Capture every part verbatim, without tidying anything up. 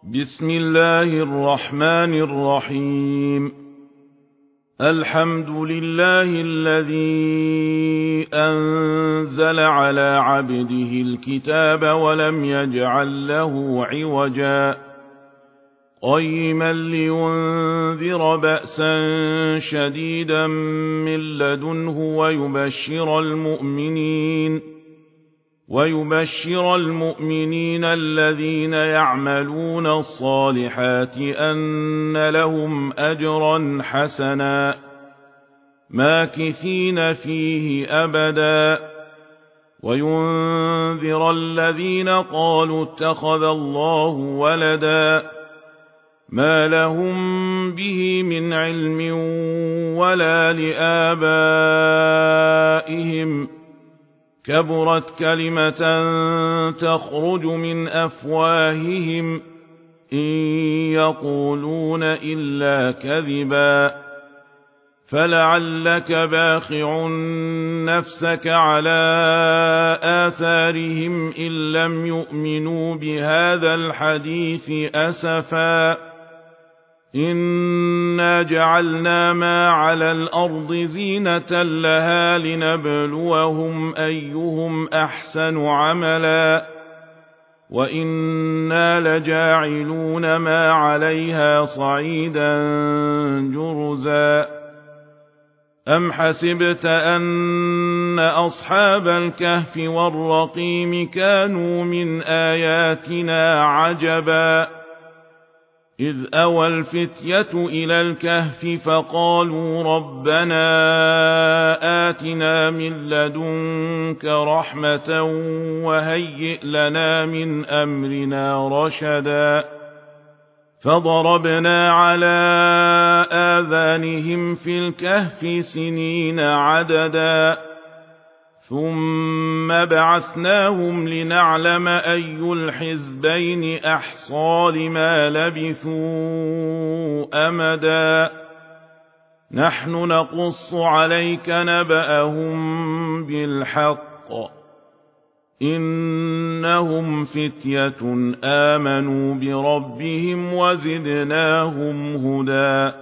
بسم الله الرحمن الرحيم. الحمد لله الذي أنزل على عبده الكتاب ولم يجعل له عوجا قيما لينذر بأسا شديدا من لدنه ويبشر المؤمنين ويبشر المؤمنين الذين يعملون الصالحات أن لهم أجرا حسنا ماكثين فيه أبدا وينذر الذين قالوا اتخذ الله ولدا ما لهم به من علم ولا لآبائهم كبرت كلمة تخرج من أفواههم إن يقولون إلا كذبا فلعلك باخع نفسك على آثارهم إن لم يؤمنوا بهذا الحديث أسفا إنا جعلنا ما على الأرض زينة لها لنبلوهم أيهم أحسن عملا وإنا لجاعلون ما عليها صعيدا جرزا أم حسبت أن أصحاب الكهف والرقيم كانوا من آياتنا عجبا إذ أوى الفتية إلى الكهف فقالوا ربنا آتنا من لدنك رحمة وهيئ لنا من أمرنا رشدا فضربنا على آذانهم في الكهف سنين عددا ثم بعثناهم لنعلم أي الحزبين أحصى لما لبثوا أمدا نحن نقص عليك نبأهم بالحق إنهم فتية آمنوا بربهم وزدناهم هدى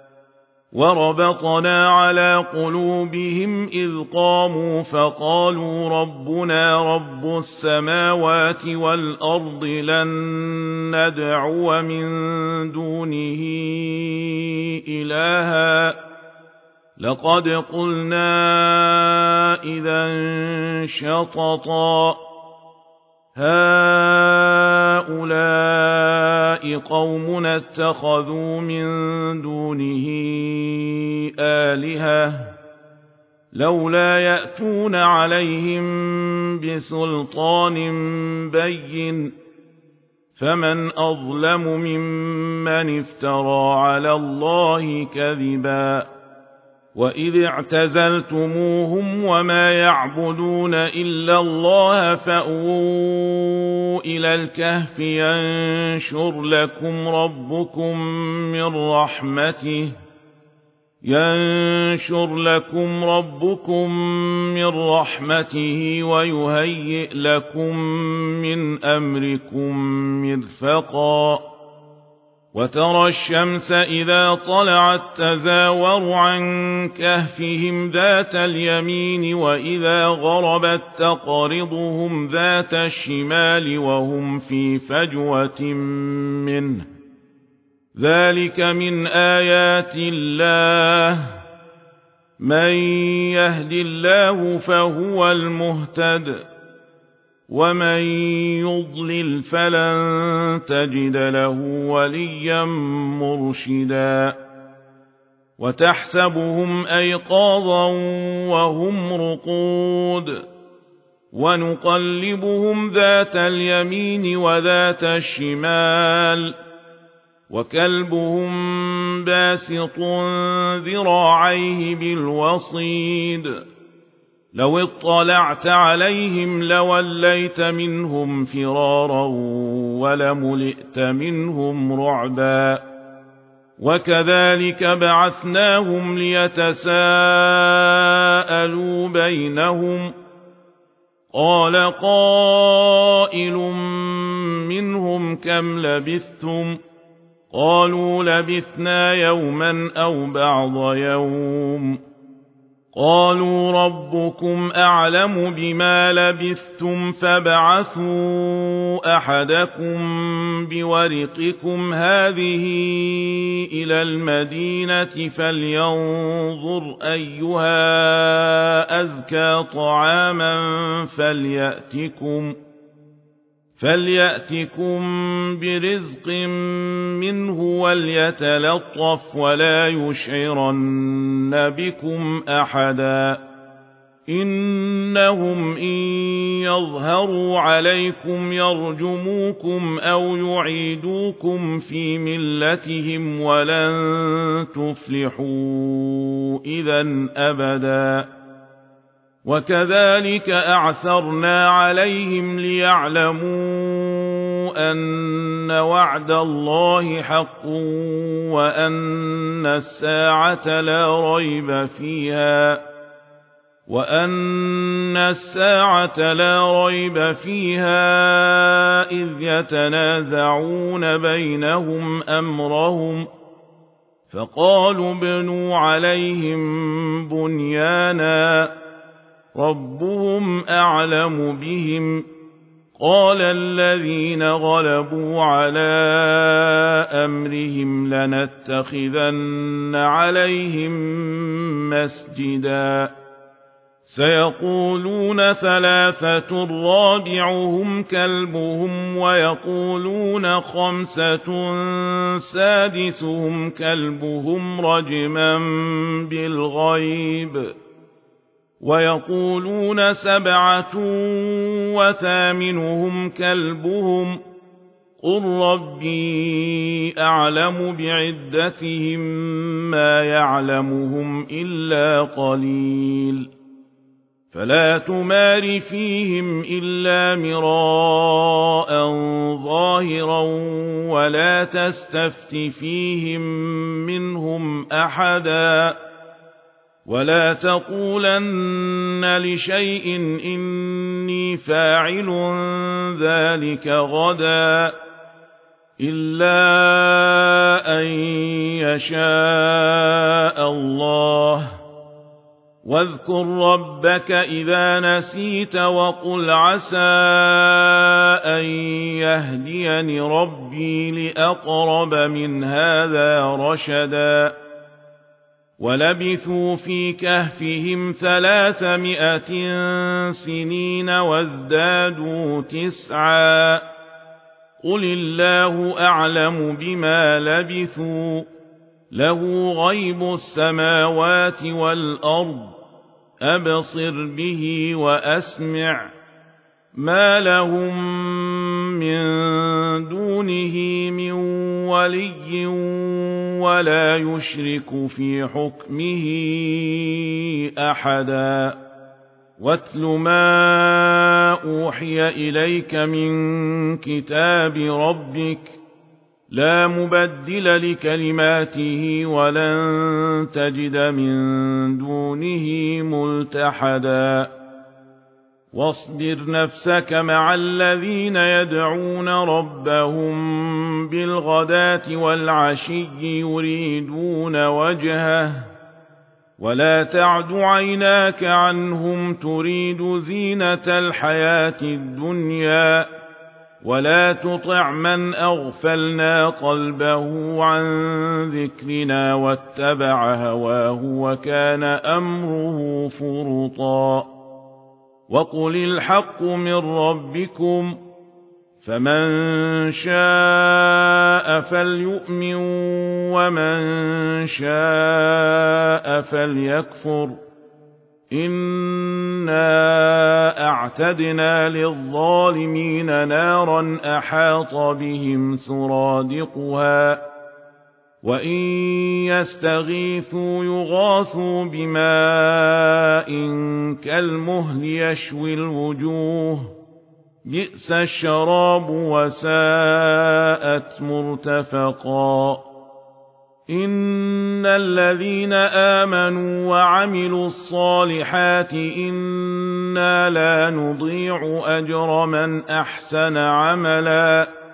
وربطنا على قلوبهم إذ قاموا فقالوا ربنا رب السماوات والأرض لن ندعو من دونه إلها لقد قلنا إذا شططا هؤلاء قومنا اتخذوا من دونه آلهة لولا يأتون عليهم بسلطان بين فمن أظلم ممن افترى على الله كذبا وإذ اعتزلتموهم وما يعبدون إلا الله فأووا إلى الكهف ينشر لكم ربكم من رحمته ينشر لكم ربكم من رحمته ويهيئ لكم من أمركم مرفقا وترى الشمس إذا طلعت تزاور عن كهفهم ذات اليمين وإذا غربت تقرضهم ذات الشمال وهم في فجوة منه ذلك من آيات الله من يهد الله فهو المهتد ومن يضلل فلن تجد له وليا مرشدا وتحسبهم أيقاظا وهم رقود ونقلبهم ذات اليمين وذات الشمال وكلبهم باسط ذراعيه بالوصيد لو اطلعت عليهم لوليت منهم فرارا ولملئت منهم رعبا وكذلك بعثناهم ليتساءلوا بينهم قال قائل منهم كم لبثتم قالوا لبثنا يوما أو بعض يوم قالوا ربكم أعلم بما لبثتم فابعثوا أحدكم بورقكم هذه إلى المدينة فلينظر أيها أزكى طعاما فليأتكم فليأتكم برزق منه وليتلطف ولا يشعرن بكم أحدا إنهم إن يظهروا عليكم يرجموكم أو يعيدوكم في ملتهم ولن تفلحوا إذا أبدا وكذلك أعثرنا عليهم ليعلموا أن وعد الله حق وأن الساعة لا ريب فيها وأن الساعة لا ريب فيها إذ يتنازعون بينهم أمرهم فقالوا ابنوا عليهم بنيانا ربهم أعلم بهم قال الذين غلبوا على أمرهم لنتخذن عليهم مسجدا سيقولون ثلاثة رابعهم كلبهم ويقولون خمسة سادسهم كلبهم رجما بالغيب ويقولون سبعة وثامنهم كلبهم قل ربي أعلم بعدتهم ما يعلمهم إلا قليل فلا تمار فيهم إلا مراء ظاهرا ولا تستفت فيهم منهم أحدا ولا تقولن لشيء إني فاعل ذلك غدا إلا أن يشاء الله واذكر ربك إذا نسيت وقل عسى أن يهديني ربي لأقرب من هذا رشدا ولبثوا في كهفهم ثلاثمائة سنين وازدادوا تسعا قل الله أعلم بما لبثوا له غيب السماوات والأرض أبصر به وأسمع ما لهم من دونه من ولي ولا يشرك في حكمه أحدا واتل ما أوحي إليك من كتاب ربك لا مبدل لكلماته ولن تجد من دونه ملتحدا واصبر نفسك مع الذين يدعون ربهم بالغداة والعشي يريدون وجهه ولا تعد عيناك عنهم تريد زينة الحياة الدنيا ولا تطع من أغفلنا قلبه عن ذكرنا واتبع هواه وكان أمره فرطا وقل الحق من ربكم فمن شاء فليؤمن ومن شاء فليكفر إنا أعتدنا للظالمين نارا أحاط بهم سرادقها وإن يستغيثوا يغاثوا بماء كالمهل يشوي الوجوه بئس الشراب وساءت مرتفقا إن الذين آمنوا وعملوا الصالحات إنا لا نضيع أجر من أحسن عملا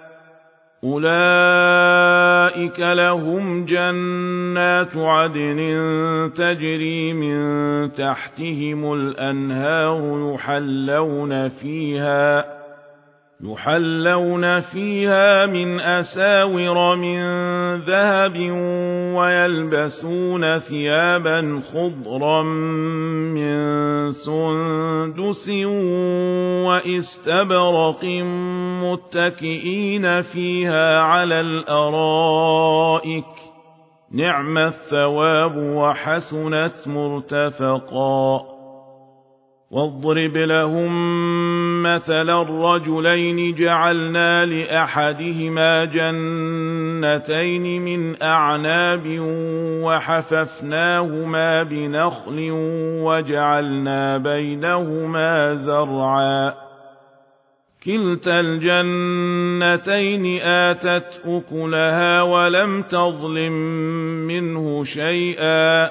أولئك لهم جنات عدن تجري من تحتهم الأنهار يحلون فيها يحلون فيها من أساور من ذهب ويلبسون ثيابا خضرا من سندس واستبرق متكئين فيها على الأرائك نعم الثواب وحسنت مرتفقا واضرب لهم مثلا الرجلين جعلنا لأحدهما جنتين من أعناب وحففناهما بنخل وجعلنا بينهما زرعا كلتا الجنتين آتت أكلها ولم تظلم منه شيئا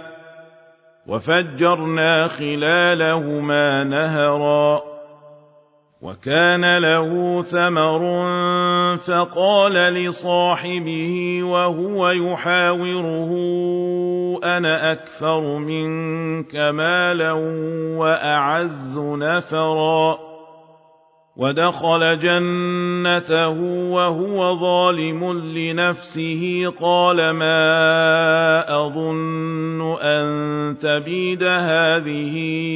وفجرنا خلالهما نهرا وكان له ثمر فقال لصاحبه وهو يحاوره أنا أكثر منك مالا وأعز نفرا ودخل جنته وهو ظالم لنفسه قال ما أظن أن تبيد هذه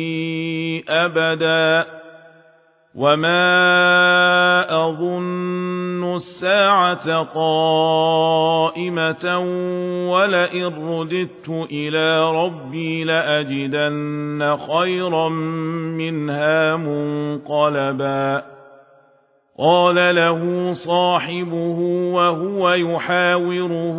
أبدا وما أظن الساعة قائمة ولئن رددت إلى ربي لأجدن خيرا منها منقلبا قال له صاحبه وهو يحاوره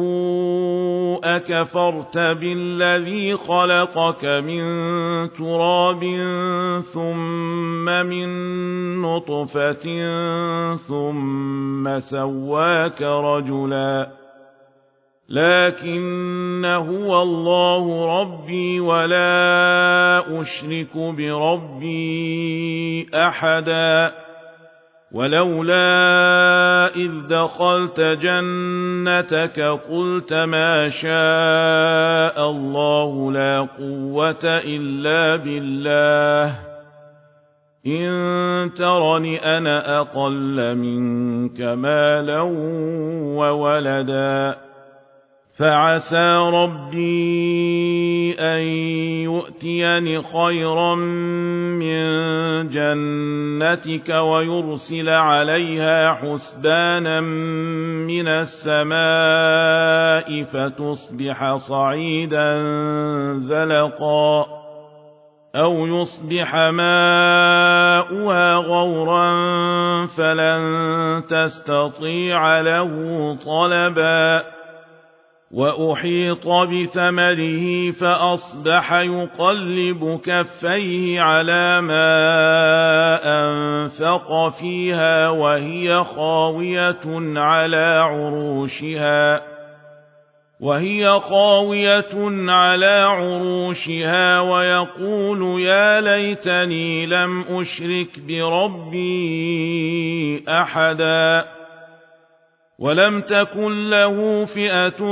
أكفرت بالذي خلقك من تراب ثم من نطفة ثم سواك رجلا لكن هو الله ربي ولا أشرك بربي أحدا ولولا إذ دخلت جنتك قلت ما شاء الله لا قوة إلا بالله إن ترني أنا أقل منك مالا وولدا فعسى ربي أن يؤتيني خيرا من جنتك ويرسل عليها حسبانا من السماء فتصبح صعيدا زلقا أو يصبح ماؤها غورا فلن تستطيع له طلبا وأحيط بثمره فأصبح يقلب كفيه على ما أنفق فيها وهي خاوية على عروشها وهي خاوية على عروشها ويقول يا ليتني لم أشرك بربي أحدا ولم تكن له فئة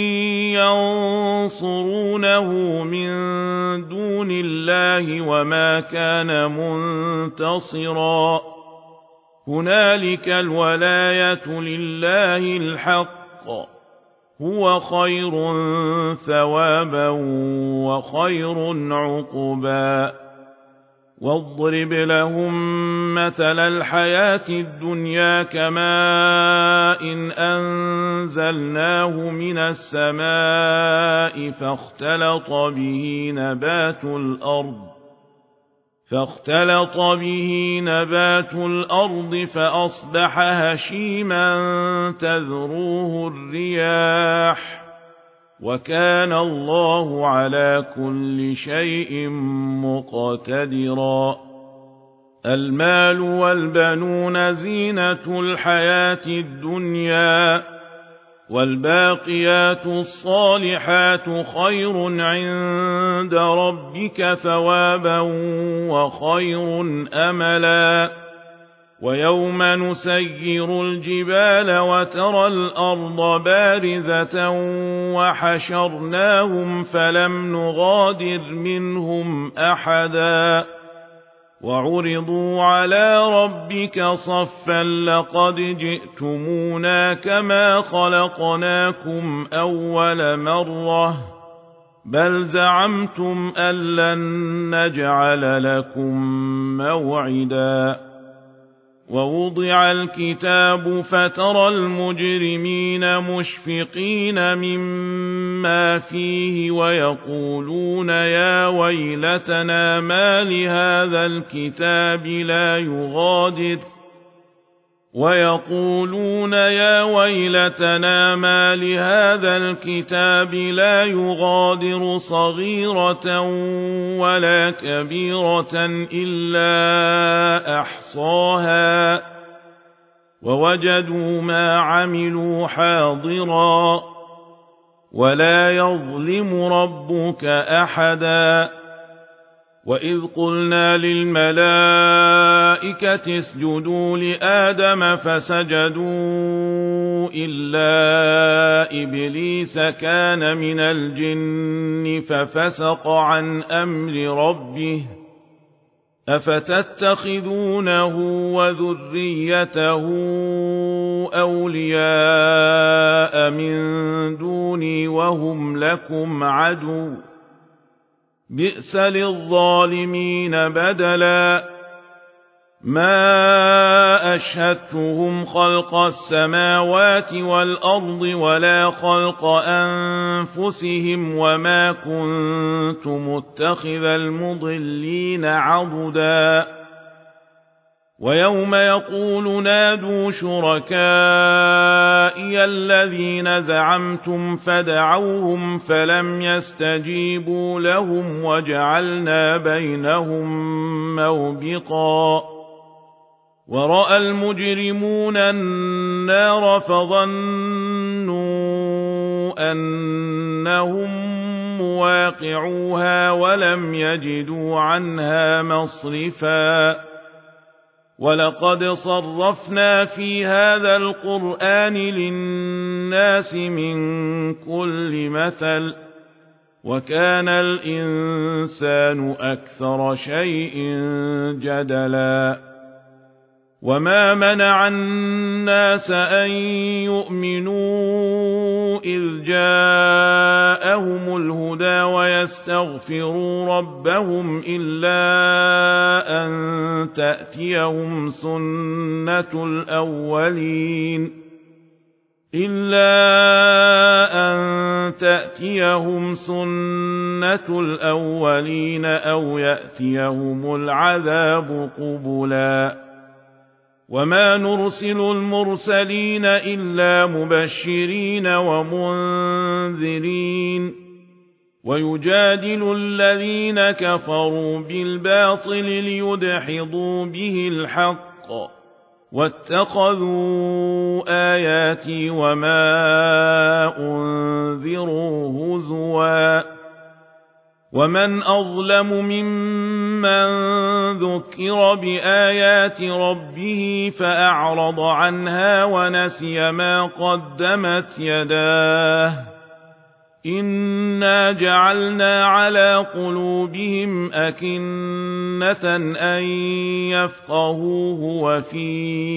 ينصرونه من دون الله وما كان منتصرا هنالك الولاية لله الحق هو خير ثوابا وخير عقبا واضرب لهم مثل الحياة الدنيا كماء إن أنزلناه من السماء فاختلط به نبات الأرض فاختلط به نبات الأرض فأصبح هشيما تذروه الرياح وكان الله على كل شيء مقتدرا المال والبنون زينة الحياة الدنيا والباقيات الصالحات خير عند ربك ثوابا وخير أملا ويوم نسير الجبال وترى الأرض بارزة وحشرناهم فلم نغادر منهم أحدا وعرضوا على ربك صفا لقد جئتمونا كما خلقناكم أول مرة بل زعمتم أن لن نجعل لكم موعدا ووضع الكتاب فترى المجرمين مشفقين مما فيه ويقولون يا ويلتنا ما لهذا الكتاب لا يغادر ويقولون يا ويلتنا ما لهذا الكتاب لا يغادر صغيرة ولا كبيرة إلا أحصاها ووجدوا ما عملوا حاضرا ولا يظلم ربك أحدا وإذ قلنا للملائكة اسجدوا لآدم فسجدوا إلا إبليس كان من الجن ففسق عن أمر ربه أفتتخذونه وذريته أولياء من دوني وهم لكم عدو بئس للظالمين بدلا ما أشهدتهم خلق السماوات والأرض ولا خلق أنفسهم وما كنت متخذ المضلين عضدا ويوم يقول نادوا شركائي الذين زعمتم فدعوهم فلم يستجيبوا لهم وجعلنا بينهم موبقا ورأى المجرمون النار فظنوا أنهم مواقعوها ولم يجدوا عنها مصرفا ولقد صرفنا في هذا القرآن للناس من كل مثل وكان الإنسان أكثر شيء جدلا وما منع الناس أن يؤمنوا إذ جاءهم الهدى ويستغفروا ربهم إلا أن تأتيهم سنة الأولين إلا أن تأتيهم سنة الأولين أو يأتيهم العذاب قبلا وما نرسل المرسلين إلا مبشرين ومنذرين ويجادل الذين كفروا بالباطل ليدحضوا به الحق واتخذوا آياتي وما أنذروا هزوا ومن أظلم ممن ذكر بآيات ربه فأعرض عنها ونسي ما قدمت يداه إنا جعلنا على قلوبهم أكنة أن يفقهوه وفي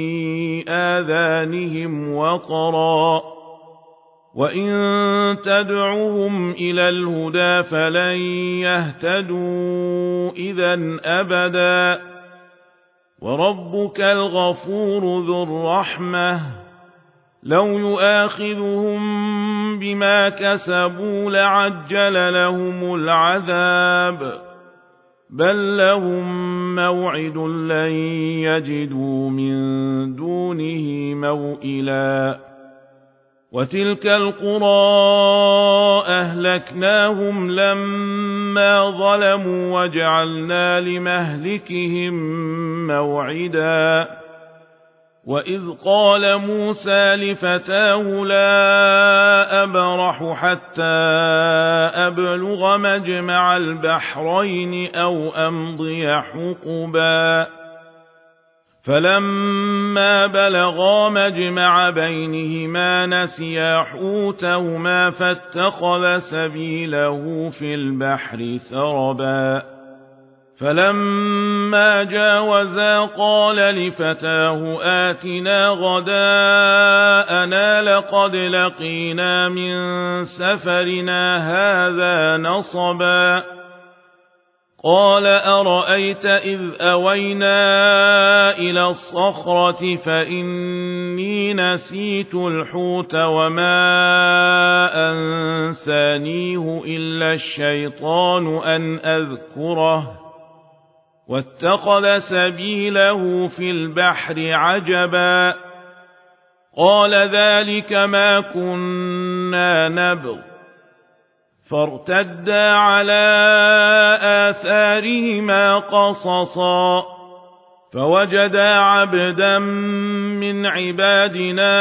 آذانهم وقرا وإن تدعوهم إلى الهدى فلن يهتدوا إذا أبدا وربك الغفور ذو الرحمة لو يؤاخذهم بما كسبوا لعجل لهم العذاب بل لهم موعد لن يجدوا من دونه موئلا وتلك القرى أهلكناهم لما ظلموا وجعلنا لمهلكهم موعدا وإذ قال موسى لفتاه لا أبرح حتى أبلغ مجمع البحرين أو أمضي حقبا فلما بلغا مجمع بينهما نسيا حوتهما فاتخذ سبيله في البحر سربا فلما جاوزا قال لفتاه آتنا غداءنا لقد لقينا من سفرنا هذا نصبا قال أرأيت إذ أوينا إلى الصخرة فإني نسيت الحوت وما أنسانيه إلا الشيطان أن أذكره واتخذ سبيله في البحر عجبا قال ذلك ما كنا نبغ فارتدا على آثارهما قصصا فوجدا عبدا من عبادنا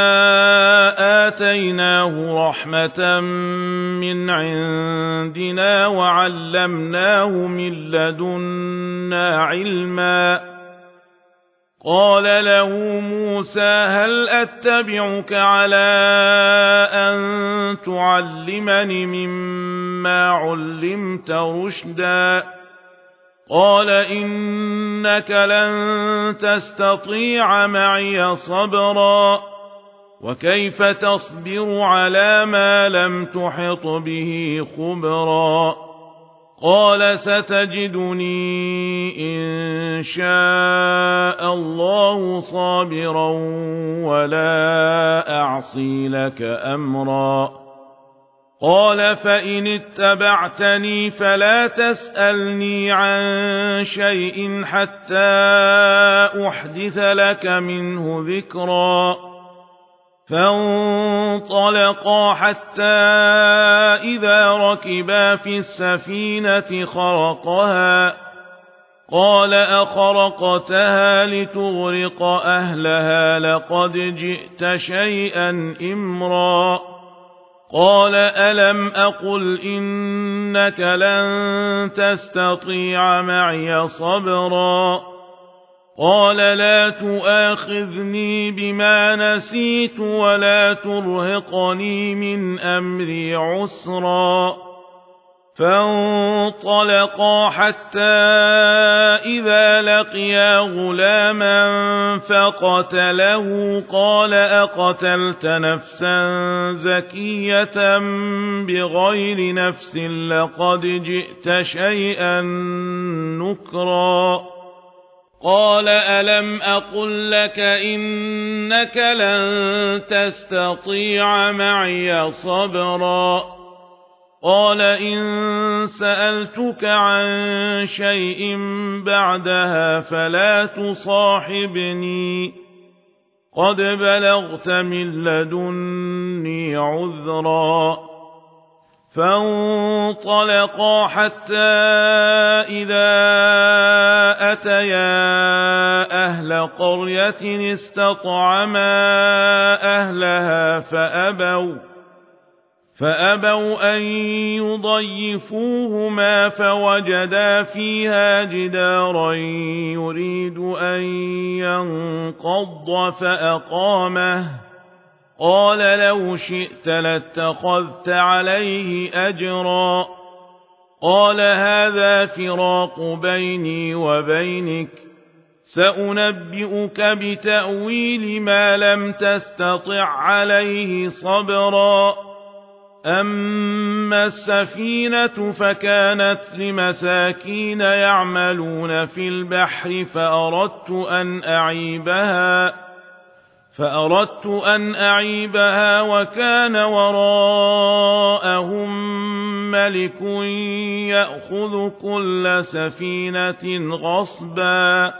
آتيناه رحمة من عندنا وعلمناه من لدنا علما قال له موسى هل أتبعك على أن تعلمني مما علمت رشدا قال إنك لن تستطيع معي صبرا وكيف تصبر على ما لم تحط به خبرا قال ستجدني إن شاء الله صابرا ولا أعصي لك أمرا قال فإن اتبعتني فلا تسألني عن شيء حتى أحدث لك منه ذكرا فانطلقا حتى إذا ركبا في السفينة خرقها قال أخرقتها لتغرق أهلها لقد جئت شيئا إمرا قال ألم أقل إنك لن تستطيع معي صبرا قال لا تؤاخذني بما نسيت ولا ترهقني من أمري عسرا فانطلقا حتى إذا لقيا غلاما فقتله قال أقتلت نفسا زكية بغير نفس لقد جئت شيئا نكرا قال ألم أقل لك إنك لن تستطيع معي صبرا قال إن سألتك عن شيء بعدها فلا تصاحبني قد بلغت من لدني عذرا فانطلقا حتى إذا أتيا أهل قرية استطعما أهلها فأبوا فأبوا أن يضيفوهما فوجدا فيها جدارا يريد أن ينقض فأقامه قال لو شئت لاتخذت عليه أجرا قال هذا فراق بيني وبينك سأنبئك بتأويل ما لم تستطع عليه صبرا أما السفينة فكانت لمساكين يعملون في البحر فأردت أن أعيبها فأردت أن أعيبها وكان وراءهم ملك يأخذ كل سفينة غصبا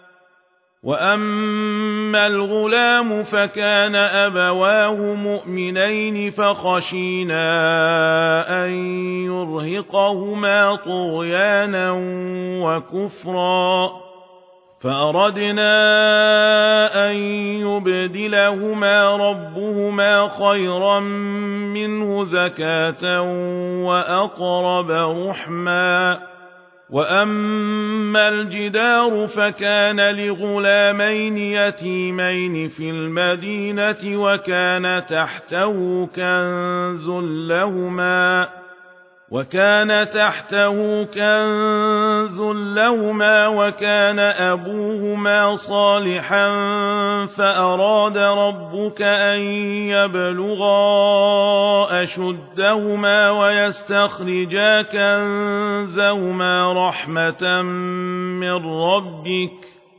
وأما الغلام فكان أبواه مؤمنين فخشينا أن يرهقهما طغيانا وكفرا فأردنا أن يبدلهما ربهما خيرا منه زكاة وأقرب رحما وأما الجدار فكان لغلامين يتيمين في المدينة وكان تحته كنز لهما وكان تحته كنز لهما وكان أبوهما صالحا فأراد ربك أن يبلغا أشدهما ويستخرجا كنزهما رحمة من ربك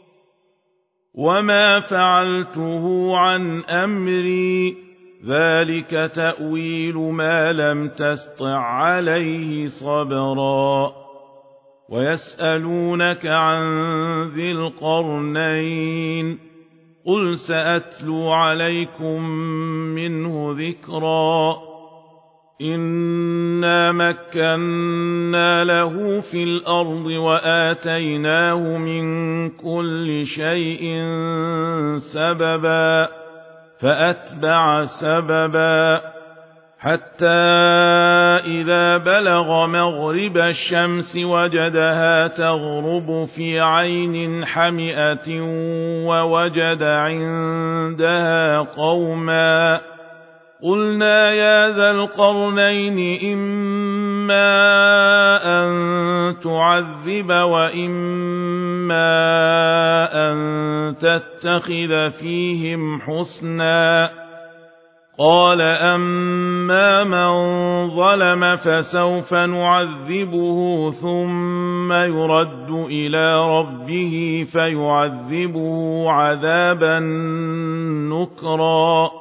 وما فعلته عن أمري ذلك تأويل ما لم تسطع عليه صبرا ويسألونك عن ذي القرنين قل سأتلو عليكم منه ذكرا إنا مكنا له في الأرض وآتيناه من كل شيء سببا فأتبع سببا حتى إذا بلغ مغرب الشمس وجدها تغرب في عين حمئة ووجد عندها قوما قلنا يا ذا القرنين إما أن تعذب وإما أن تتخذ فيهم حسنا قال أما من ظلم فسوف نعذبه ثم يرد إلى ربه فيعذبه عذابا نكرا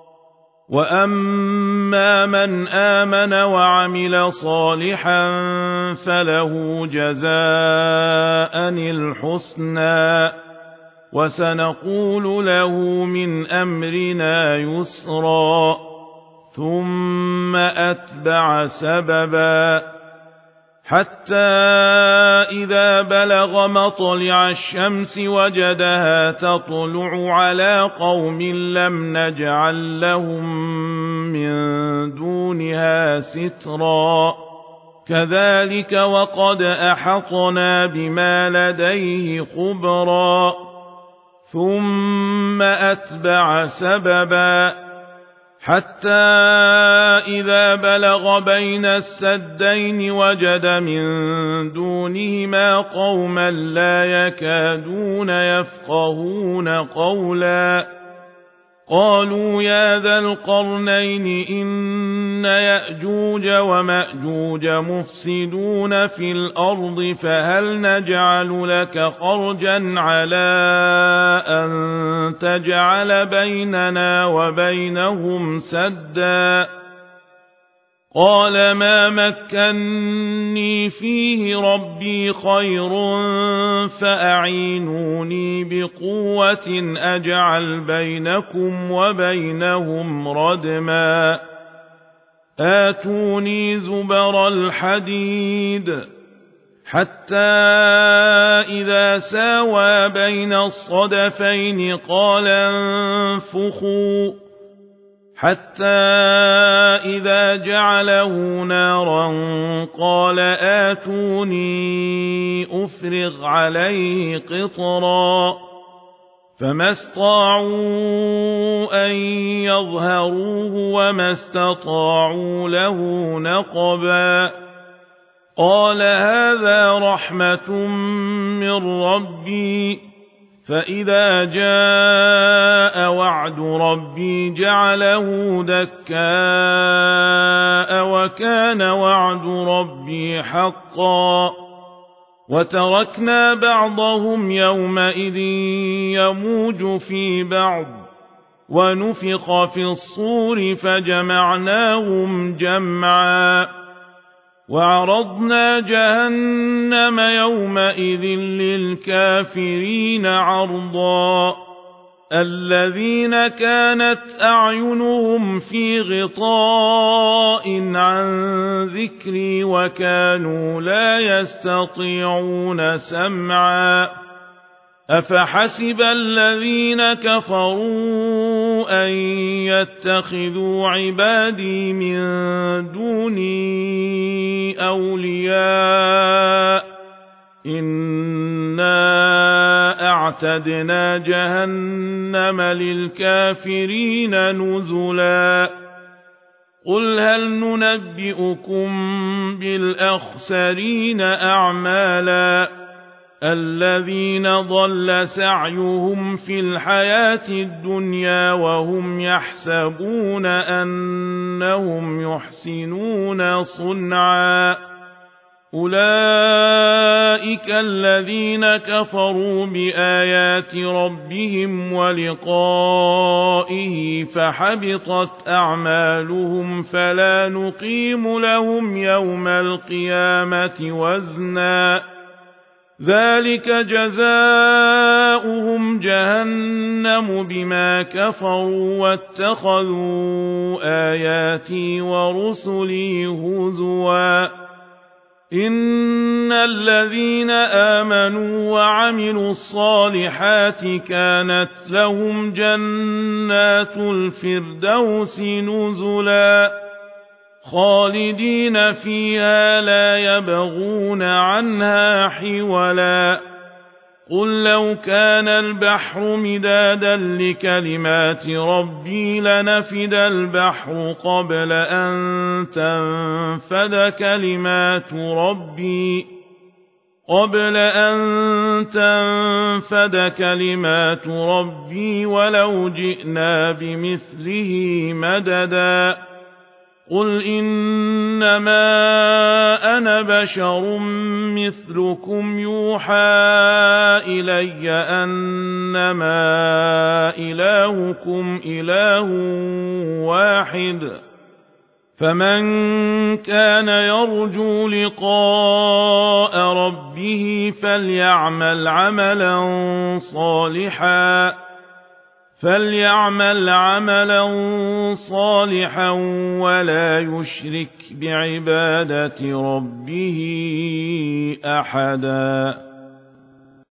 وأما من آمن وعمل صالحا فله جزاء الحسنى وسنقول له من أمرنا يسرا ثم أتبع سببا حتى إذا بلغ مطلع الشمس وجدها تطلع على قوم لم نجعل لهم من دونها سترا كذلك وقد أحطنا بما لديه خبرا ثم أتبع سببا حتى إذا بلغ بين السدين وجد من دونهما قوما لا يكادون يفقهون قولا قالوا يا ذا القرنين إن يأجوج ومأجوج مفسدون في الأرض فهل نجعل لك خرجا على أن تجعل بيننا وبينهم سدا قال ما مكني فيه ربي خير فأعينوني بقوة أجعل بينكم وبينهم ردما آتوني زبر الحديد حتى إذا ساوى بين الصدفين قال انفخوا حتى إذا جعله نارا قال آتوني أفرغ عليه قطرا فما استطاعوا أن يظهروه وما استطاعوا له نقبا قال هذا رحمة من ربي فإذا جاء وعد ربي جعله دكاء وكان وعد ربي حقا وتركنا بعضهم يومئذ يموج في بعض ونفخ في الصور فجمعناهم جمعا وعرضنا جهنم يومئذ للكافرين عرضا الذين كانت أعينهم في غطاء عن ذكري وكانوا لا يستطيعون سمعا أفحسب الذين كفروا أن يتخذوا عبادي من دوني أولياء وأعتدنا جهنم للكافرين نزلا قل هل ننبئكم بالأخسرين أعمالا الذين ضل سعيهم في الحياة الدنيا وهم يحسبون أنهم يحسنون صنعا أولئك الذين كفروا بآيات ربهم ولقائه فحبطت أعمالهم فلا نقيم لهم يوم القيامة وزنا ذلك جزاؤهم جهنم بما كفروا واتخذوا آياتي ورسلي هزوا إن الذين آمنوا وعملوا الصالحات كانت لهم جنات الفردوس نزلا خالدين فيها لا يبغون عنها حولا قل لو كان البحر مدادا لكلمات ربي لنفد البحر قبل أن تنفد كلمات ربي قبل أن تنفد كلمات ربي ولو جئنا بمثله مددا قل إنما أنا بشر مثلكم يوحى إلي أنما إلهكم إله واحد فمن كان يرجو لقاء ربه فليعمل عملا صالحا فليعمل عملا صالحا ولا يشرك بعبادة ربه أحدا